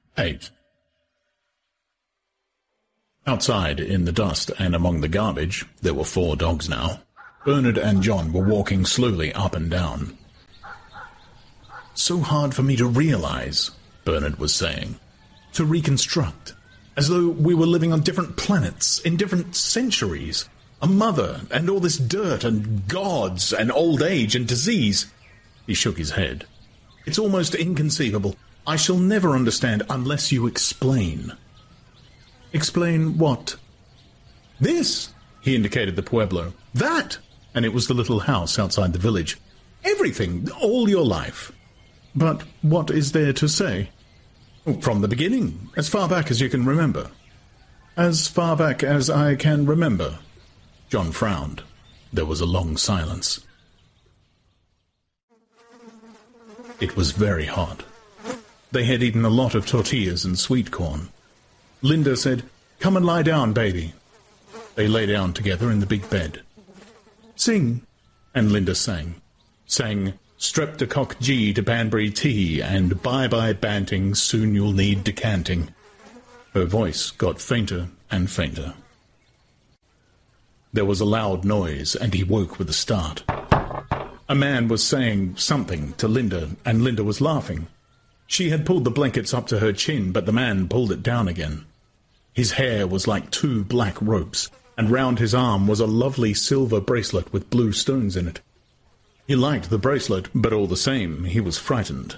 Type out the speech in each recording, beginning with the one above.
8. Outside, in the dust and among the garbage, there were 4 dogs now. Bernard and John were walking slowly up and down. "So hard for me to realize," Bernard was saying. "To reconstruct. As though we were living on different planets, in different centuries. A mother, and all this dirt, and gods, and old age, and disease." He shook his head. "It's almost inconceivable. I shall never understand unless you explain." "Explain what?" "This," he indicated the pueblo. "That," and it was the little house outside the village. "Everything, all your life." "But what is there to say?" "From the beginning, as far back as you can remember." "As far back as I can remember." John frowned. There was a long silence. It was very hot. They had eaten a lot of tortillas and sweet corn. Linda said, "Come and lie down, baby." They lay down together in the big bed. "Sing," and Linda sang. Sang Streptocock G to Banbury T and Bye-bye Banting, soon you'll need decanting. Her voice got fainter and fainter. There was a loud noise, and he woke with a start. A man was saying something to Linda, and Linda was laughing. She had pulled the blankets up to her chin, but the man pulled it down again. His hair was like 2 black ropes, and round his arm was a lovely silver bracelet with blue stones in it. He liked the bracelet, but all the same, he was frightened.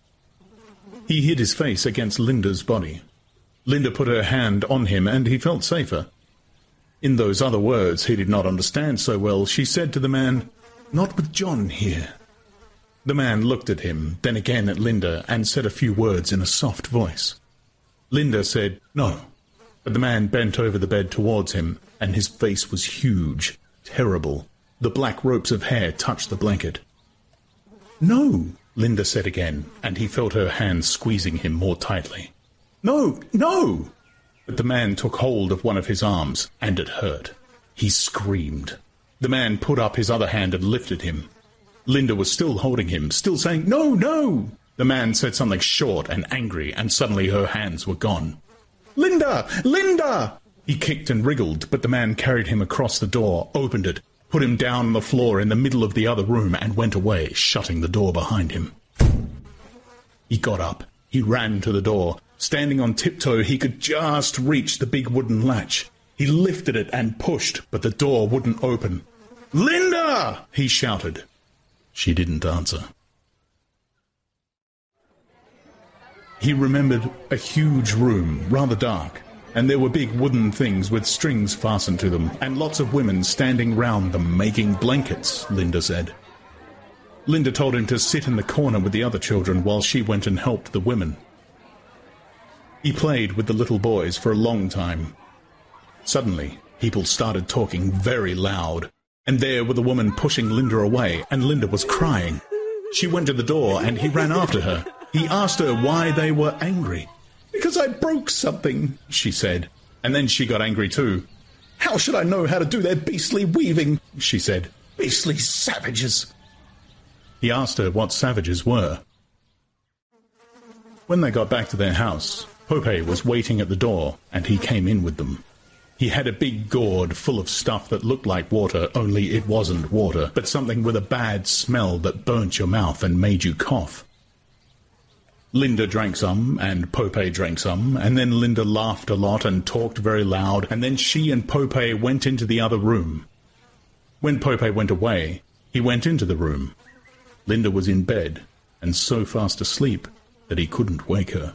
He hid his face against Linda's body. Linda put her hand on him, and he felt safer. In those other words he did not understand so well, she said to the man, "Not with John here." The man looked at him, then again at Linda, and said a few words in a soft voice. Linda said, "No," but the man bent over the bed towards him, and his face was huge, terrible. The black ropes of hair touched the blanket. "No," Linda said again, and he felt her hand squeezing him more tightly. "No, no!" But the man took hold of one of his arms, and it hurt. He screamed. The man put up his other hand and lifted him. Linda was still holding him, still saying, "No, no!" The man said something short and angry, and suddenly her hands were gone. "Linda! Linda!" He kicked and wriggled, but the man carried him across the door, opened it, put him down on the floor in the middle of the other room, and went away, shutting the door behind him. He got up. He ran to the door. Standing on tiptoe, he could just reach the big wooden latch. He lifted it and pushed, but the door wouldn't open. "Linda!" he shouted. She didn't answer. He remembered a huge room, rather dark, and there were big wooden things with strings fastened to them, and lots of women standing round them making blankets, Linda said. Linda told him to sit in the corner with the other children while she went and helped the women. He played with the little boys for a long time. Suddenly, people started talking very loud, and there were the women pushing Linda away, and Linda was crying. She went to the door, and he ran after her. He asked her why they were angry. "Because I broke something," she said, and then she got angry too. "How should I know how to do their beastly weaving?" she said. "Beastly savages." He asked her what savages were. When they got back to their house, Pope was waiting at the door, and he came in with them. He had a big gourd full of stuff that looked like water, only it wasn't water, but something with a bad smell that burnt your mouth and made you cough. Linda drank some, and Pope drank some, and then Linda laughed a lot and talked very loud, and then she and Pope went into the other room. When Pope went away, he went into the room. Linda was in bed, and so fast asleep that he couldn't wake her.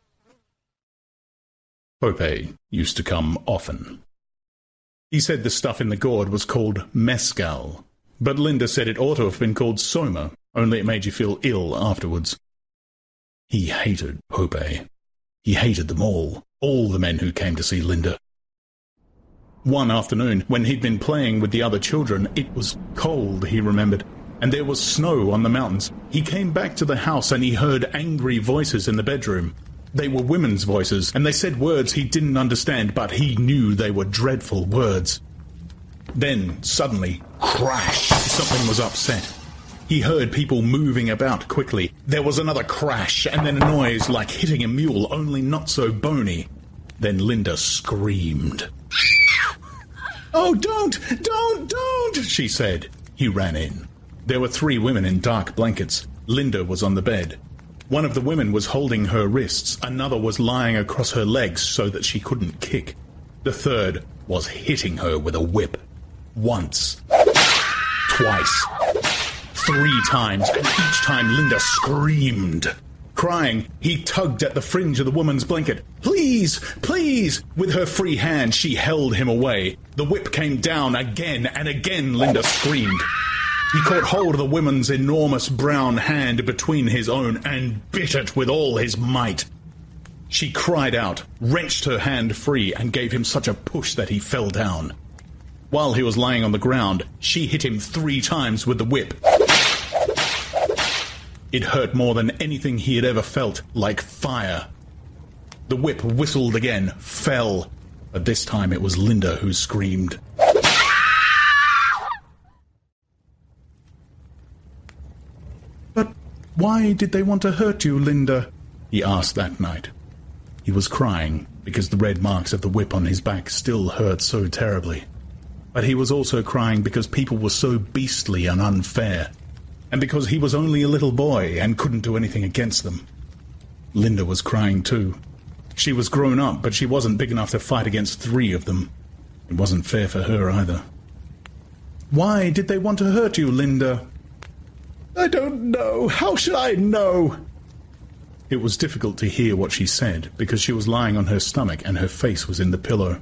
Pope used to come often. He said the stuff in the gourd was called mescal, but Linda said it ought to have been called soma, only it made you feel ill afterwards. He hated Pope. He hated them all the men who came to see Linda. One afternoon, when he'd been playing with the other children, it was cold, he remembered, and there was snow on the mountains. He came back to the house and he heard angry voices in the bedroom. They were women's voices, and they said words he didn't understand, but he knew they were dreadful words. Then, suddenly, crash! Something was upset. He heard people moving about quickly. There was another crash, and then a noise like hitting a mule, only not so bony. Then Linda screamed. "Oh, don't, she said. He ran in. There were 3 women in dark blankets. Linda was on the bed. One of the women was holding her wrists. Another was lying across her legs so that she couldn't kick. The third was hitting her with a whip. Once. Twice. 3 times, and each time Linda screamed. Crying, he tugged at the fringe of the woman's blanket. "Please, please!" With her free hand, she held him away. The whip came down again, and again Linda screamed. He caught hold of the woman's enormous brown hand between his own and bit it with all his might. She cried out, wrenched her hand free, and gave him such a push that he fell down. While he was lying on the ground, she hit him 3 times with the whip. It hurt more than anything he had ever felt, like fire. The whip whistled again, fell, but this time it was Linda who screamed. "But why did they want to hurt you, Linda?" he asked that night. He was crying because the red marks of the whip on his back still hurt so terribly. But he was also crying because people were so beastly and unfair, and because he was only a little boy and couldn't do anything against them. Linda was crying too. She was grown up, but she wasn't big enough to fight against 3 of them. It wasn't fair for her either. "Why did they want to hurt you, Linda?" "I don't know. How should I know?" It was difficult to hear what she said, because she was lying on her stomach and her face was in the pillow.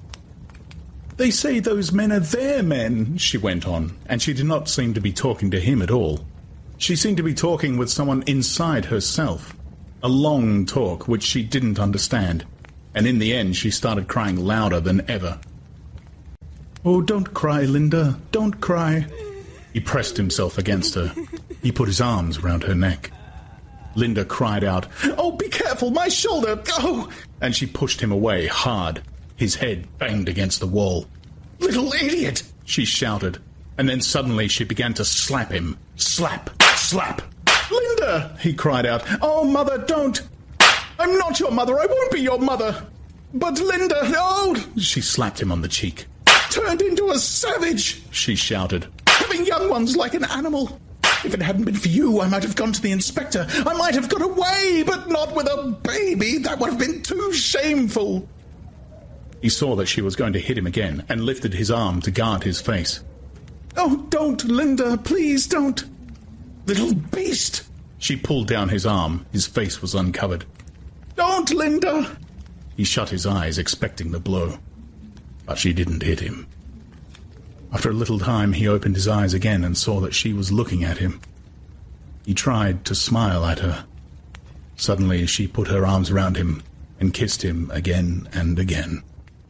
"They say those men are their men," she went on, and she did not seem to be talking to him at all. She seemed to be talking with someone inside herself. A long talk which she didn't understand, and in the end she started crying louder than ever. "Oh, don't cry, Linda, don't cry." He pressed himself against her. He put his arms round her neck. Linda cried out, "Oh, be careful, my shoulder, oh!" And she pushed him away hard. His head banged against the wall. "Little idiot!" she shouted, and then suddenly she began to slap him. Slap! Slap! "Linda!" he cried out. "Oh, Mother, don't! I'm not your mother, I won't be your mother! But Linda, no!" She slapped him on the cheek. "Turned into a savage!" she shouted. "Having young ones like an animal! If it hadn't been for you, I might have gone to the inspector. I might have got away, but not with a baby. That would have been too shameful." He saw that she was going to hit him again and lifted his arm to guard his face. "Oh, don't, Linda, please don't." "Little beast!" She pulled down his arm. His face was uncovered. "Don't, Linda!" He shut his eyes, expecting the blow. But she didn't hit him. After a little time, he opened his eyes again and saw that she was looking at him. He tried to smile at her. Suddenly, she put her arms around him and kissed him again and again.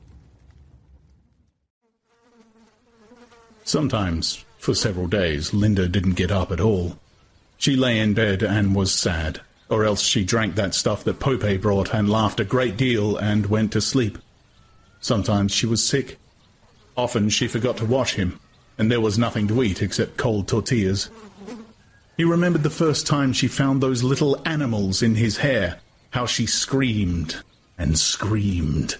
Sometimes, for several days, Linda didn't get up at all. She lay in bed and was sad, or else she drank that stuff that Pope brought and laughed a great deal and went to sleep. Sometimes she was sick. Often she forgot to wash him, and there was nothing to eat except cold tortillas. He remembered the first time she found those little animals in his hair, how she screamed and screamed.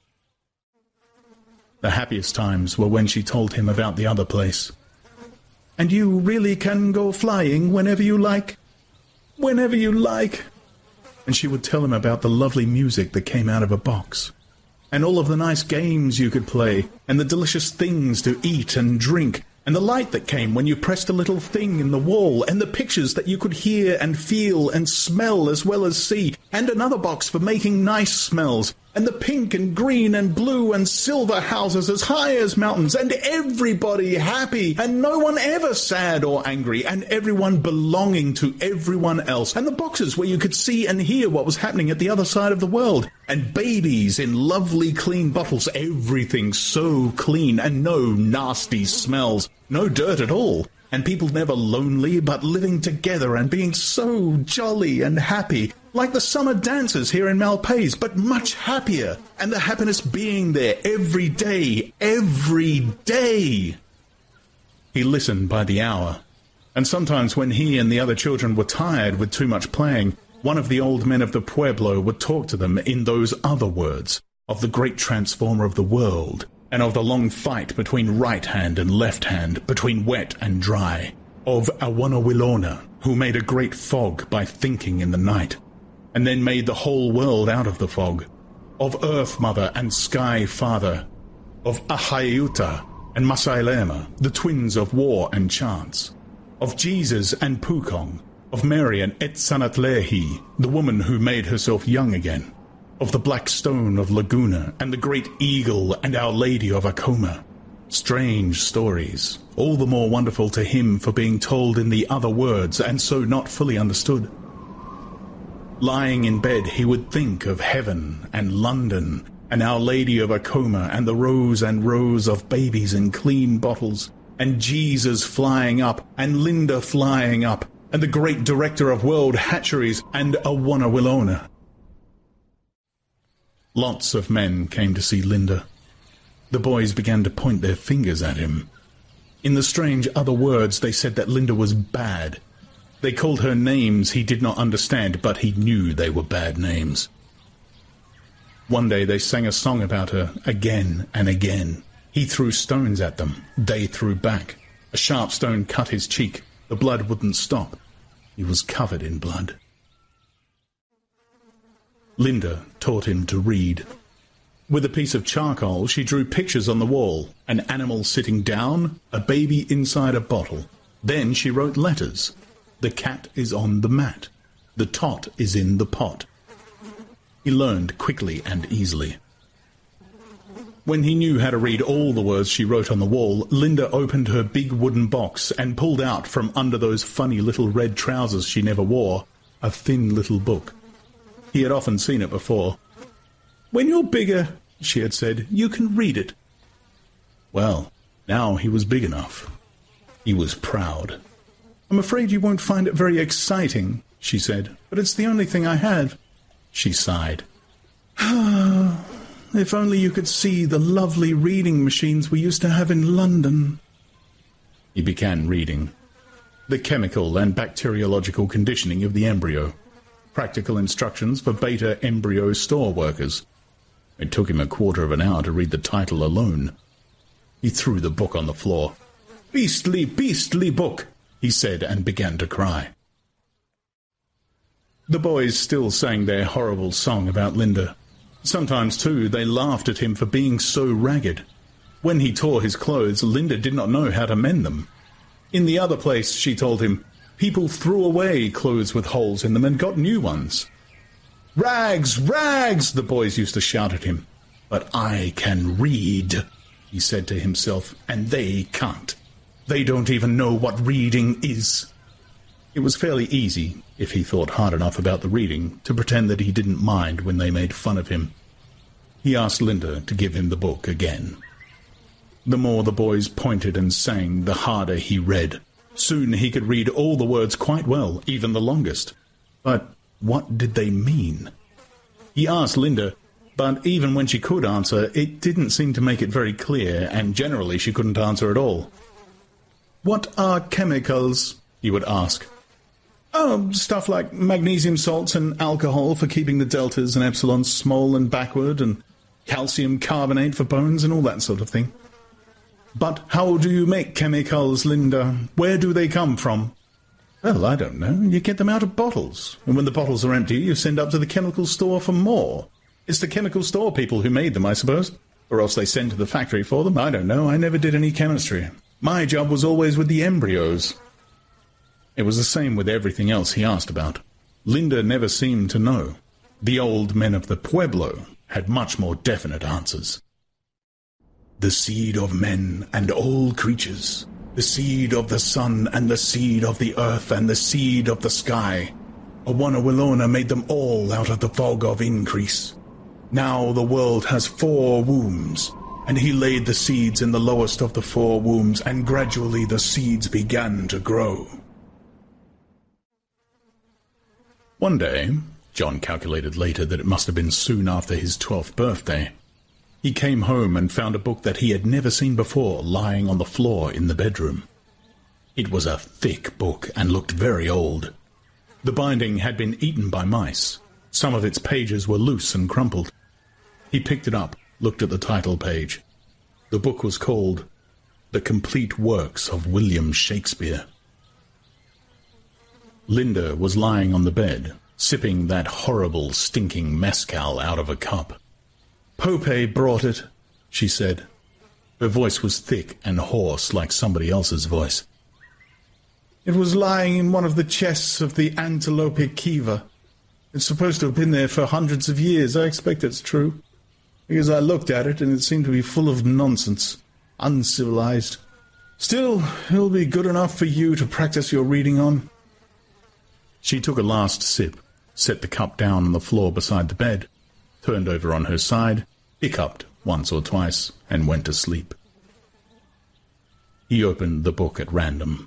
The happiest times were when she told him about the other place. "And you really can go flying whenever you like? Whenever you like." And she would tell him about the lovely music that came out of a box, and all of the nice games you could play, and the delicious things to eat and drink, and the light that came when you pressed a little thing in the wall, and the pictures that you could hear and feel and smell as well as see, and another box for making nice smells, and the pink and green and blue and silver houses as high as mountains, and everybody happy, and no one ever sad or angry, and everyone belonging to everyone else, and the boxes where you could see and hear what was happening at the other side of the world, and babies in lovely clean bottles, everything so clean, and no nasty smells, no dirt at all, and people never lonely, but living together and being so jolly and happy, like the summer dances here in Malpais, but much happier, and the happiness being there every day, every day. He listened by the hour, And sometimes when he and the other children were tired with too much playing, one of the old men of the pueblo would talk to them in those other words, of the great transformer of the world, and of the long fight between right hand and left hand, between wet and dry, of Awanawilona, who made a great fog by thinking in the night, and then made the whole world out of the fog, of Earth Mother and Sky Father, of Ahayuta and Masailema, the twins of war and chance, of Jesus and Pukong, of Mary and Etsanatlehi, the woman who made herself young again, of the Black Stone of Laguna and the Great Eagle and Our Lady of Acoma. Strange stories, all the more wonderful to him for being told in the other words and so not fully understood. Lying in bed, he would think of heaven and London and Our Lady of Acoma and the rows and rows of babies in clean bottles, and Jesus flying up and Linda flying up, and the great director of world hatcheries and Awanawilona. Lots of men came to see Linda. The boys began to point their fingers at him. In the strange other words, they said that Linda was bad. They called her names he did not understand, but he knew they were bad names. One day they sang a song about her again and again. He threw stones at them. They threw back. A sharp stone cut his cheek. The blood wouldn't stop. He was covered in blood. Linda taught him to read. With a piece of charcoal, she drew pictures on the wall, an animal sitting down, a baby inside a bottle. Then she wrote letters. The cat is on the mat. The tot is in the pot. He learned quickly and easily. When he knew how to read all the words she wrote on the wall, Linda opened her big wooden box and pulled out from under those funny little red trousers she never wore a thin little book. He had often seen it before. "When you're bigger," she had said, "you can read it." Well, now he was big enough. He was proud. "I'm afraid you won't find it very exciting," she said, "but it's the only thing I have." She sighed. "If only you could see the lovely reading machines we used to have in London." He began reading. The chemical and bacteriological conditioning of the embryo. Practical instructions for beta embryo store workers. It took him a quarter of an hour to read the title alone. He threw the book on the floor. "Beastly, beastly book," he said, and began to cry. The boys still sang their horrible song about Linda. Sometimes, too, they laughed at him for being so ragged. When he tore his clothes, Linda did not know how to mend them. In the other place, she told him, people threw away clothes with holes in them and got new ones. "Rags, rags," the boys used to shout at him. "But I can read," he said to himself, "and they can't. They don't even know what reading is." It was fairly easy, if he thought hard enough about the reading, to pretend that he didn't mind when they made fun of him. He asked Linda to give him the book again. The more the boys pointed and sang, the harder he read. Soon he could read all the words quite well, even the longest. But what did they mean? He asked Linda, but even when she could answer, it didn't seem to make it very clear, and generally she couldn't answer at all. "What are chemicals?" he would ask. "Oh, stuff like magnesium salts and alcohol for keeping the deltas and epsilons small and backward, and calcium carbonate for bones and all that sort of thing." "But how do you make chemicals, Linda? Where do they come from?" "Well, I don't know. You get them out of bottles, and when the bottles are empty, you send up to the chemical store for more. It's the chemical store people who made them, I suppose. Or else they send to the factory for them. I don't know. I never did any chemistry. My job was always with the embryos." It was the same with everything else he asked about. Linda never seemed to know. The old men of the pueblo had much more definite answers. "The seed of men and all creatures, the seed of the sun and the seed of the earth and the seed of the sky. Awanawilona made them all out of the fog of increase. Now the world has 4 wombs, and he laid the seeds in the lowest of the 4 wombs, and gradually the seeds began to grow." One day, John calculated later that it must have been soon after his 12th birthday, he came home and found a book that he had never seen before lying on the floor in the bedroom. It was a thick book and looked very old. The binding had been eaten by mice. Some of its pages were loose and crumpled. He picked it up, looked at the title page. The book was called The Complete Works of William Shakespeare. Linda was lying on the bed, sipping that horrible, stinking mezcal out of a cup. "Pope brought it," she said. Her voice was thick and hoarse like somebody else's voice. "It was lying in one of the chests of the Antilope Kiva. It's supposed to have been there for hundreds of years. I expect it's true, because I looked at it and it seemed to be full of nonsense, uncivilized. Still, it'll be good enough for you to practice your reading on." She took a last sip, set the cup down on the floor beside the bed, turned over on her side, hiccuped once or twice, and went to sleep. He opened the book at random.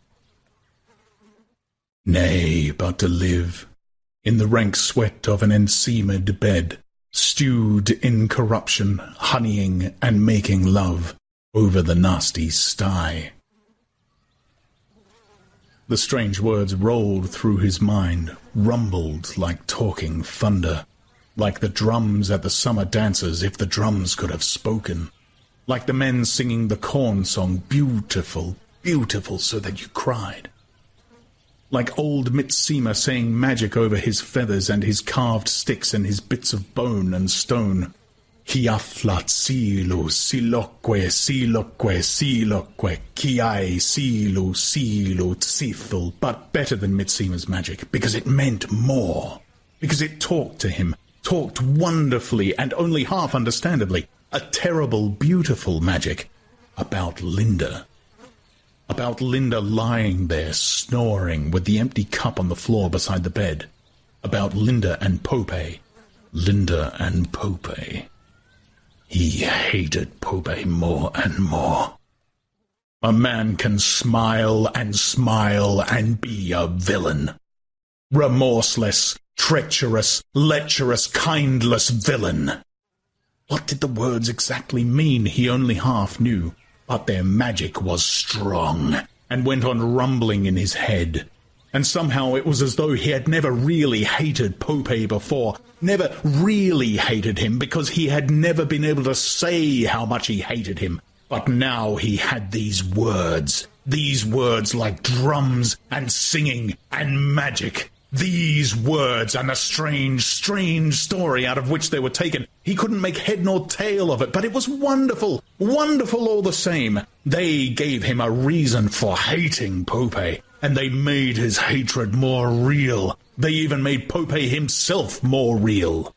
"Nay, but to live in the rank sweat of an enseamed bed, stewed in corruption, honeying and making love over the nasty sty." The strange words rolled through his mind, rumbled like talking thunder, like the drums at the summer dances if the drums could have spoken, like the men singing the corn song, beautiful, beautiful, so that you cried, like old Mitsima saying magic over his feathers and his carved sticks and his bits of bone and stone. Hiaflat silu siloque siloque siloque kiai silu silu tsithul, but better than Mitsima's magic, because it meant more, because it talked to him, talked wonderfully and only half understandably, a terrible, beautiful magic about Linda. About Linda lying there, snoring, with the empty cup on the floor beside the bed. About Linda and Pope. Linda and Pope. He hated Pope more and more. A man can smile and be a villain. Remorseless, treacherous, lecherous, kindless villain. What did the words exactly mean he only half knew, but their magic was strong, and went on rumbling in his head. And somehow it was as though he had never really hated Pope before, never really hated him, because he had never been able to say how much he hated him. But now he had these words like drums and singing and magic. These words and a strange, strange story out of which they were taken. He couldn't make head nor tail of it, but it was wonderful, wonderful all the same. They gave him a reason for hating Pope, and they made his hatred more real. They even made Pope himself more real.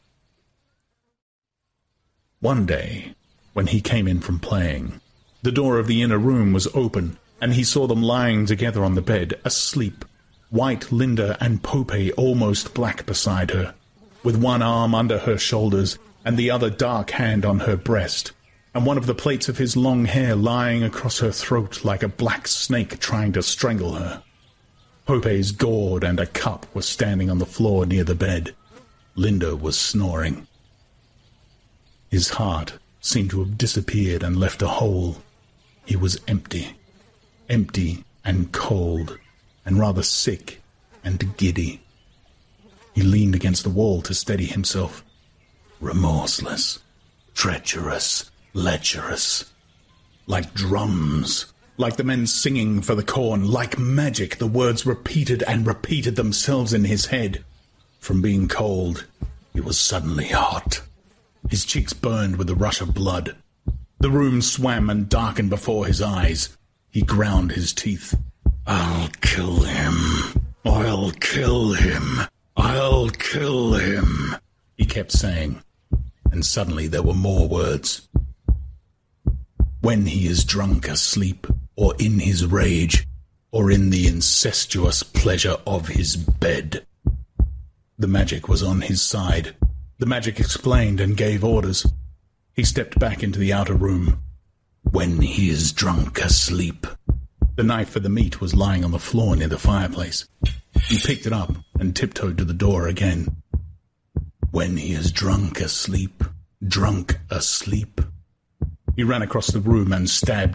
One day, when he came in from playing, the door of the inner room was open, and he saw them lying together on the bed, asleep. White Linda and Pope almost black beside her, with one arm under her shoulders and the other dark hand on her breast, and one of the plaits of his long hair lying across her throat like a black snake trying to strangle her. Pope's gourd and a cup were standing on the floor near the bed. Linda was snoring. His heart seemed to have disappeared and left a hole. He was empty and cold, and rather sick and giddy. He leaned against the wall to steady himself. Remorseless, treacherous, lecherous. Like drums, like the men singing for the corn, like magic, the words repeated and repeated themselves in his head. From being cold, he was suddenly hot. His cheeks burned with the rush of blood. The room swam and darkened before his eyes. He ground his teeth. "I'll kill him. I'll kill him. I'll kill him," he kept saying. And suddenly there were more words. "When he is drunk asleep, or in his rage, or in the incestuous pleasure of his bed." The magic was on his side. The magic explained and gave orders. He stepped back into the outer room. "When he is drunk asleep." The knife for the meat was lying on the floor near the fireplace. He picked it up and tiptoed to the door again. "When he is drunk asleep, drunk asleep." He ran across the room and stabbed.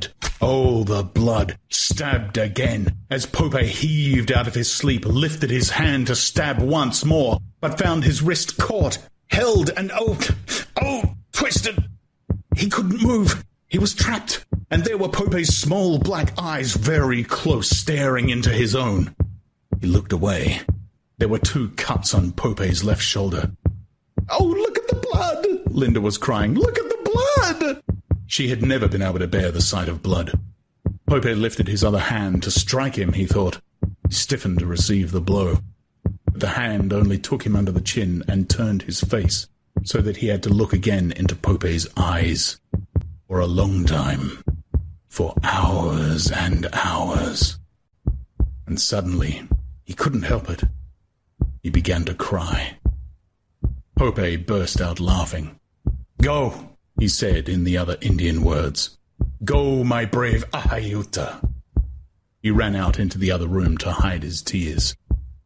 Oh, the blood! Stabbed again, as Pope heaved out of his sleep, lifted his hand to stab once more, but found his wrist caught, held, and twisted. He couldn't move. He was trapped, and there were Pope's small black eyes very close, staring into his own. He looked away. There were 2 cuts on Pope's left shoulder. "Oh, look at the blood!" Linda was crying. "Look at the blood!" She had never been able to bear the sight of blood. Pope lifted his other hand to strike him, he thought. He stiffened to receive the blow. But the hand only took him under the chin and turned his face, so that he had to look again into Pope's eyes. For a long time. For hours and hours. And suddenly, he couldn't help it. He began to cry. Pope burst out laughing. "Go," he said in the other Indian words. "Go, my brave Ahayuta." He ran out into the other room to hide his tears.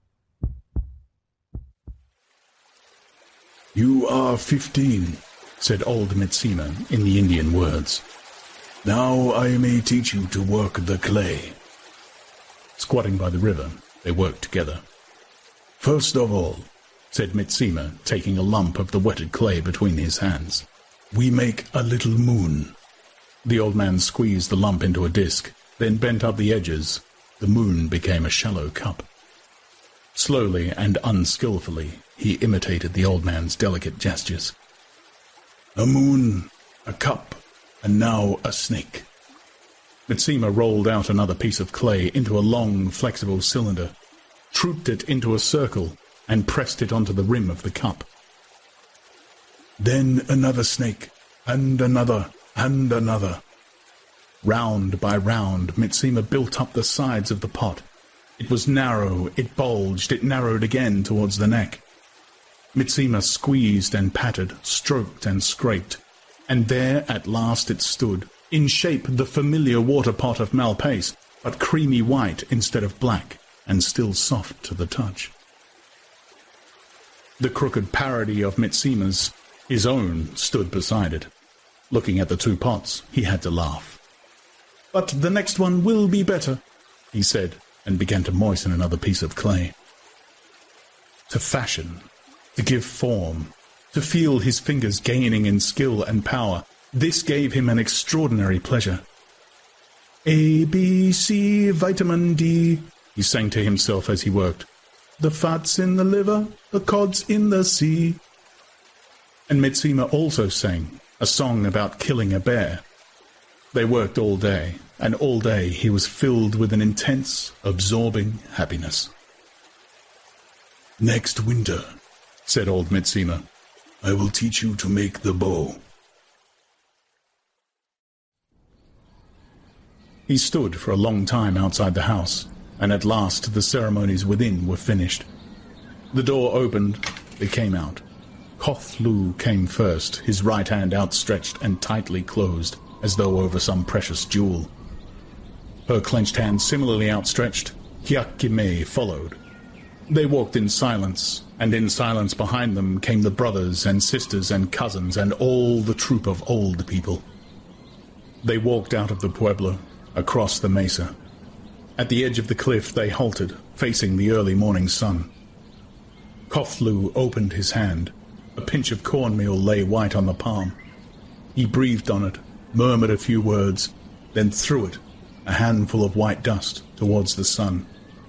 "You are 15, said old Mitsima in the Indian words. "Now I may teach you to work the clay." Squatting by the river, they worked together. "First of all," said Mitsima, taking a lump of the wetted clay between his hands, "we make a little moon." The old man squeezed the lump into a disc, then bent up the edges. The moon became a shallow cup. Slowly and unskillfully, he imitated the old man's delicate gestures. "A moon, a cup, and now a snake." Mitsima rolled out another piece of clay into a long, flexible cylinder, trooped it into a circle, and pressed it onto the rim of the cup. "Then another snake, and another, and another." Round by round, Mitsima built up the sides of the pot. It was narrow, it bulged, it narrowed again towards the neck. Mitsima squeezed and patted, stroked and scraped, and there at last it stood, in shape the familiar water pot of Malpais, but creamy white instead of black, and still soft to the touch. The crooked parody of Mitsima's, his own, stood beside it. Looking at the 2 pots, he had to laugh. "But the next one will be better," he said, and began to moisten another piece of clay. To fashion, to give form, to feel his fingers gaining in skill and power, this gave him an extraordinary pleasure. "A, B, C, vitamin D," he sang to himself as he worked. "The fat's in the liver, the cod's in the sea." And Mitsima also sang a song about killing a bear. They worked all day, and all day he was filled with an intense, absorbing happiness. "Next winter," said old Mitsima, "I will teach you to make the bow." He stood for a long time outside the house, and at last the ceremonies within were finished. The door opened, they came out. Koth Lu came first, his right hand outstretched and tightly closed, as though over some precious jewel. Her clenched hand similarly outstretched, Hyakkime followed. They walked in silence, and in silence behind them came the brothers and sisters and cousins and all the troop of old people. They walked out of the pueblo, across the mesa. At the edge of the cliff they halted, facing the early morning sun. Koth Lu opened his hand. A pinch of cornmeal lay white on the palm. He breathed on it, murmured a few words, then threw it, a handful of white dust, towards the sun.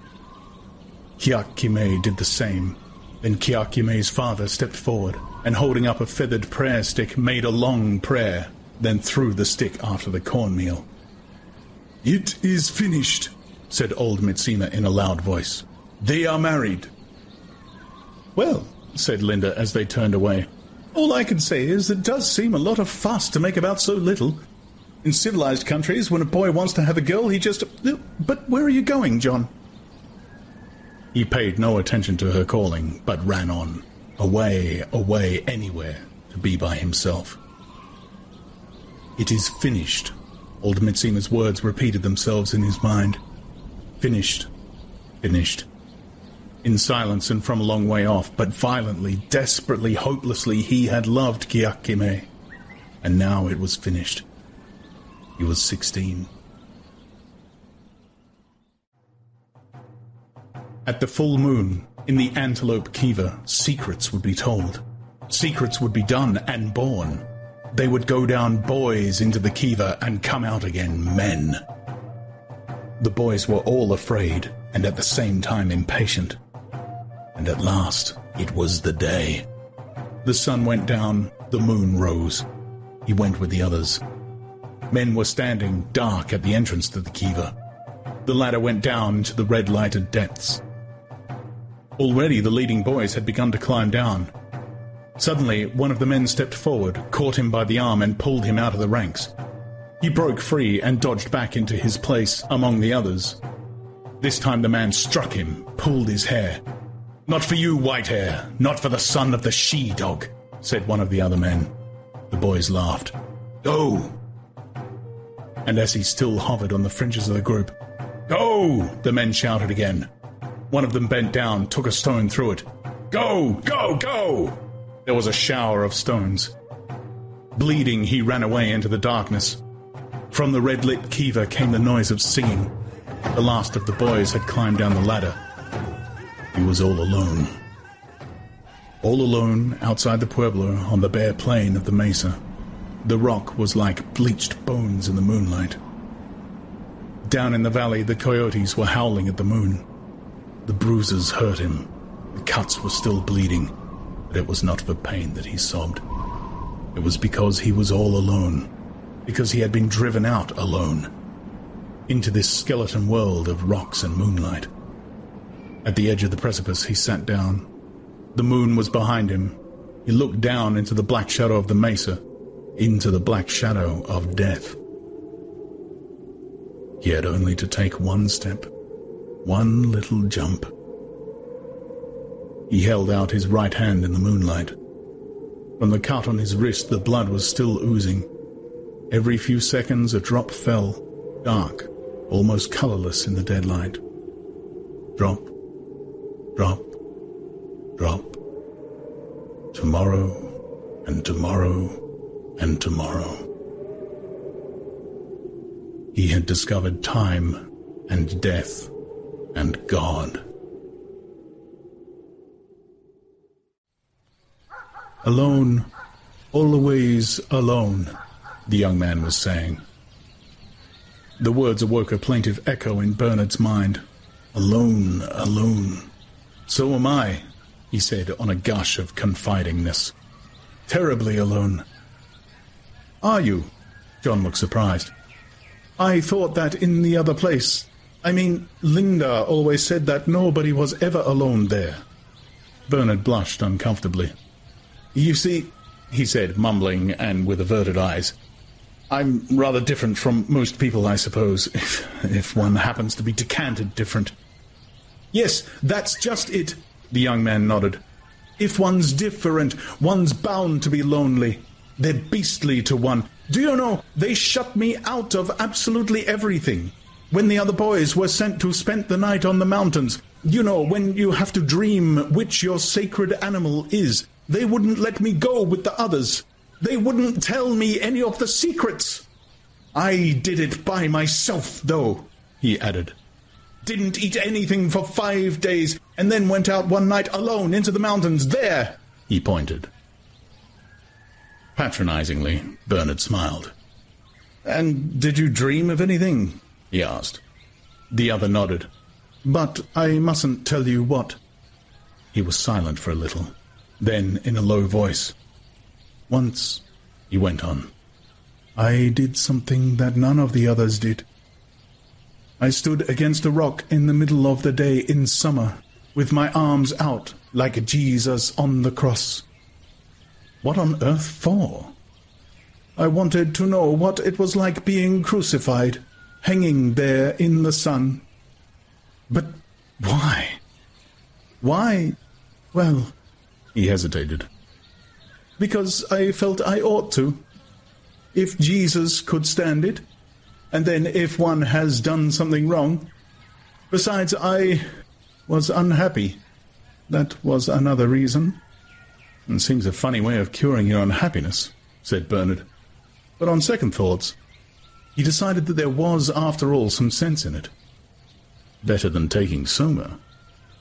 Hyakkime did the same. Then Hyakime's father stepped forward, and holding up a feathered prayer stick, made a long prayer, then threw the stick after the cornmeal. "It is finished," said old Mitsima in a loud voice. "They are married." "Well," said Linda as they turned away, "all I can say is it does seem a lot of fuss to make about so little. In civilized countries, when a boy wants to have a girl, he just... But where are you going, John?" He paid no attention to her calling, but ran on, away, away, anywhere, to be by himself. "It is finished." Old Mitsima's words repeated themselves in his mind. Finished. Finished. In silence and from a long way off, but violently, desperately, hopelessly, he had loved Hyakkime. And now it was finished. He was 16. At the full moon, in the Antelope Kiva, secrets would be told. Secrets would be done and born. They would go down boys into the Kiva and come out again men. The boys were all afraid and at the same time impatient. And at last, it was the day. The sun went down, the moon rose. He went with the others. Men were standing dark at the entrance to the Kiva. The ladder went down into the red-lighted depths. Already the leading boys had begun to climb down. Suddenly, one of the men stepped forward, caught him by the arm and pulled him out of the ranks. He broke free and dodged back into his place among the others. This time the man struck him, pulled his hair. "Not for you, Whitehair, not for the son of the she-dog," said one of the other men. The boys laughed. "Go!" And as he still hovered on the fringes of the group, "Go!" the men shouted again. One of them bent down, took a stone through it. "Go! Go! Go!" There was a shower of stones. Bleeding, he ran away into the darkness. From the red-lit Kiva came the noise of singing. The last of the boys had climbed down the ladder. He was all alone. All alone outside the pueblo on the bare plain of the mesa. The rock was like bleached bones in the moonlight. Down in the valley, the coyotes were howling at the moon. The bruises hurt him. The cuts were still bleeding, but it was not for pain that he sobbed. It was because he was all alone, because he had been driven out alone, into this skeleton world of rocks and moonlight. At the edge of the precipice, he sat down. The moon was behind him. He looked down into the black shadow of the mesa, into the black shadow of death. He had only to take one step, one little jump. He held out his right hand in the moonlight. From the cut on his wrist, the blood was still oozing. Every few seconds, a drop fell, dark, almost colorless in the dead light. Drop, drop, drop. Tomorrow, and tomorrow, and tomorrow. He had discovered time and death and God. Alone, always alone, the young man was saying. The words awoke a plaintive echo in Bernard's mind. Alone, alone. So am I, he said on a gush of confidingness. Terribly alone. Are you? John looked surprised. I thought that in the other place. I mean, Linda always said that nobody was ever alone there. Bernard blushed uncomfortably. You see, he said, mumbling and with averted eyes, I'm rather different from most people, I suppose, if one happens to be decanted different. Yes, that's just it, the young man nodded. If one's different, one's bound to be lonely. They're beastly to one. Do you know, they shut me out of absolutely everything. When the other boys were sent to spend the night on the mountains, you know, when you have to dream which your sacred animal is, they wouldn't let me go with the others. They wouldn't tell me any of the secrets. I did it by myself, though, he added. Didn't eat anything for 5 days, and then went out one night alone into the mountains. There, he pointed. Patronizingly, Bernard smiled. And did you dream of anything? He asked. The other nodded. But I mustn't tell you what. He was silent for a little. Then, in a low voice, Once, he went on, I did something that none of the others did. I stood against a rock in the middle of the day in summer, with my arms out like Jesus on the cross. What on earth for? I wanted to know what it was like being crucified, hanging there in the sun. But why? Why? Well, he hesitated. Because I felt I ought to. If Jesus could stand it, and then if one has done something wrong. Besides, I was unhappy. That was another reason. It seems a funny way of curing your unhappiness, said Bernard. But on second thoughts, he decided that there was, after all, some sense in it. Better than taking Soma.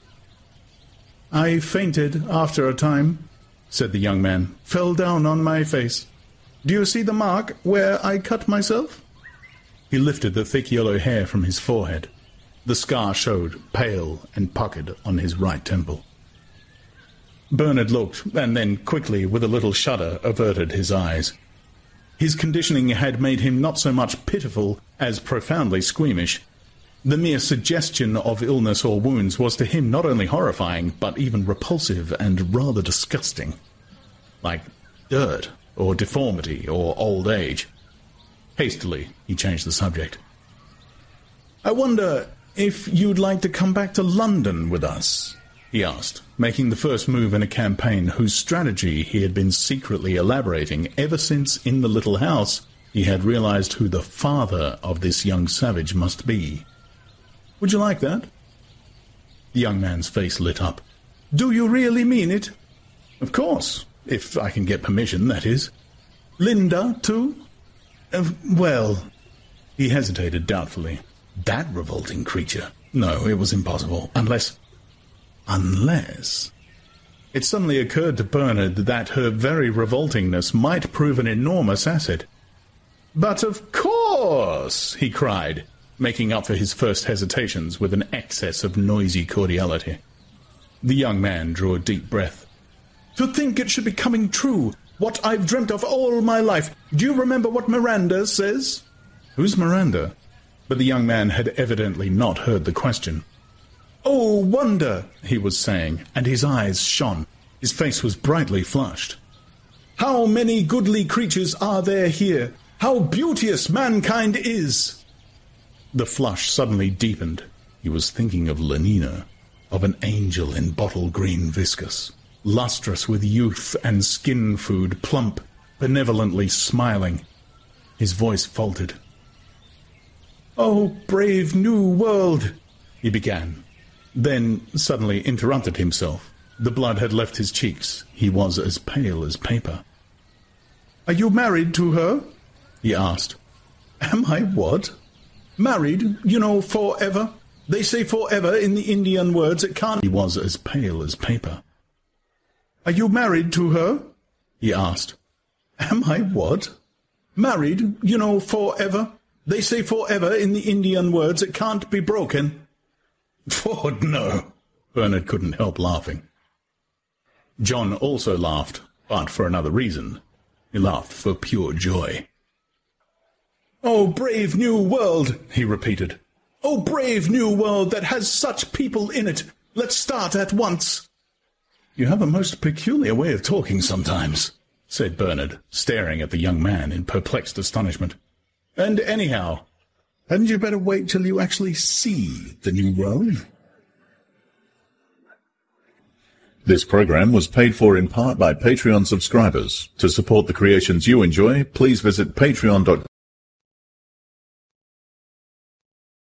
"I fainted after a time," said the young man. "Fell down on my face. Do you see the mark where I cut myself?" He lifted the thick yellow hair from his forehead. The scar showed, pale and puckered, on his right temple. Bernard looked, and then quickly, with a little shudder, averted his eyes. His conditioning had made him not so much pitiful as profoundly squeamish. The mere suggestion of illness or wounds was to him not only horrifying, but even repulsive and rather disgusting. Like dirt, or deformity, or old age. Hastily, he changed the subject. "I wonder if you'd like to come back to London with us?" he asked, making the first move in a campaign whose strategy he had been secretly elaborating ever since in the little house he had realized who the father of this young savage must be. "Would you like that?" The young man's face lit up. "Do you really mean it?" "Of course, if I can get permission, that is." "Linda, too?" Well, he hesitated doubtfully. That revolting creature. No, it was impossible. Unless... It suddenly occurred to Bernard that her very revoltingness might prove an enormous asset. "But of course!" he cried, making up for his first hesitations with an excess of noisy cordiality. The young man drew a deep breath. "To think it should be coming true! What I've dreamt of all my life! Do you remember what Miranda says?" "Who's Miranda?" But the young man had evidently not heard the question. "Oh, wonder," he was saying, and his eyes shone. His face was brightly flushed. "How many goodly creatures are there here? How beauteous mankind is!" The flush suddenly deepened. He was thinking of Lenina, of an angel in bottle-green viscous, lustrous with youth and skin food, plump, benevolently smiling. His voice faltered. "Oh, brave new world," he began, then suddenly interrupted himself. The blood had left his cheeks. He was as pale as paper. "Are you married to her?" he asked. "Am I what?" "Married, forever. They say forever in the Indian words. It can't..." He was as pale as paper. "Are you married to her?" he asked. "Am I what?" "Married, forever. They say forever in the Indian words. It can't be broken." "Ford, no." Bernard couldn't help laughing. John also laughed, but for another reason. He laughed for pure joy. "Oh, brave new world," he repeated. "Oh, brave new world that has such people in it. Let's start at once." "You have a most peculiar way of talking sometimes," said Bernard, staring at the young man in perplexed astonishment. "And anyhow, hadn't you better wait till you actually see the new world?" This program was paid for in part by Patreon subscribers. To support the creations you enjoy, please visit patreon.com.